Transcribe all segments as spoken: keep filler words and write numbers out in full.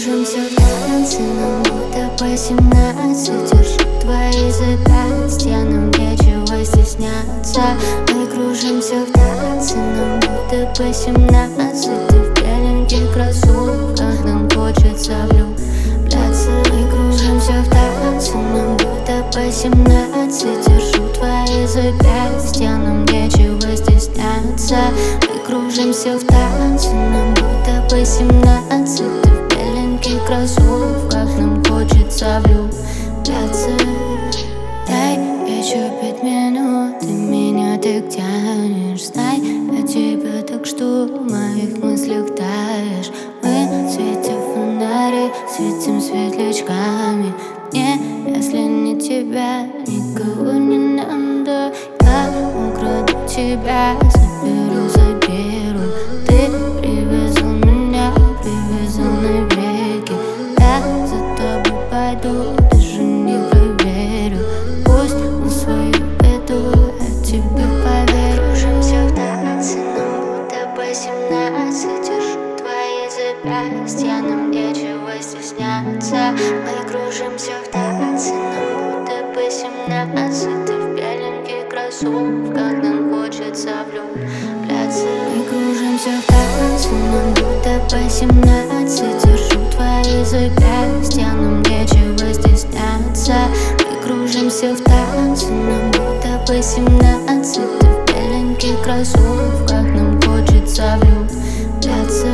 кружимся в танце, нам будто по семнадцать. Держу твои запястья, нам нечего стесняться. Мы кружимся в танце, нам будто по семнадцать. Ты в беленьких кроссовках, нам хочется влюбляться. Мы кружимся в танце, нам будто по семнадцать. Держу твои запястья, нам нечего стесняться. Мы кружимся в танце, нам будто по семнадцать. Ты в беленьких кроссовках, нам хочется влюбляться. Дай еще пять минут, ты меня так тянешь. Знай, я тебя так что в моих мыслях таешь. Мы светим фонари, светим светлячками. Мне, если не тебя, никого не надо. Я украду тебя, заберу, заберу. Ты привязал меня, привязал навеки. Я за тобой пойду, даже не проверю. Пусть на свою беду, я тебе поверю. Кружимся в танце, нам будто по семнадцать. Держу твои запястья, нам нечего стесняться. Мы кружимся в танце, нам будто по семнадцать. Ты в беленьких кроссовках, нам хочется влюбляться. Мы кружимся в танце, нам будто по семнадцать. Держу твои запястья, нам нечего стесняться. Мы кружимся в танце, нам будто по семнадцать. Ты в беленьких кроссовках, нам хочется влюбляться.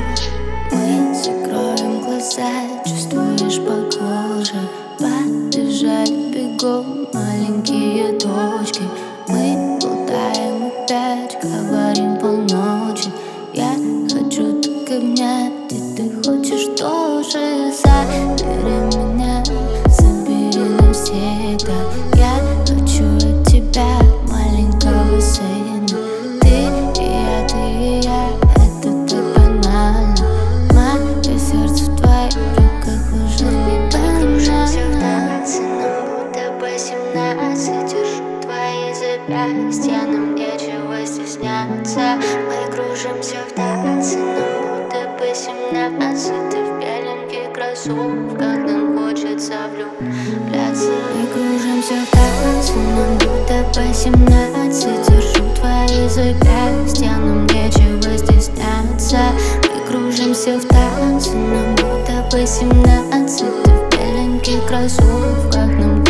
Мы закроем глаза, чувствуешь по коже. Побежали бегом маленькие точки. Мы болтаем опять, говорим полночи. Я хочу так обнять, и ты хочешь тоже. Забери меня, забери навсегда. Я хочу от тебя маленького сына. Ты и я, ты и я, это так банально. Мое сердце в твоих руках уже не банально. Нам будто по семнадцать. Держу твои запястья, нам нечего стесняться. Мы кружимся в танце, нам будто по семнадцать. Ты в беленьких кроссовках, нам хочется влюбляться. Мы кружимся в танце, нам будто по семнадцать. Держу твои запястья, нам нечего стесняться. Мы кружимся в танце, нам будто по семнадцать. Ты в беленьких кроссовках, нам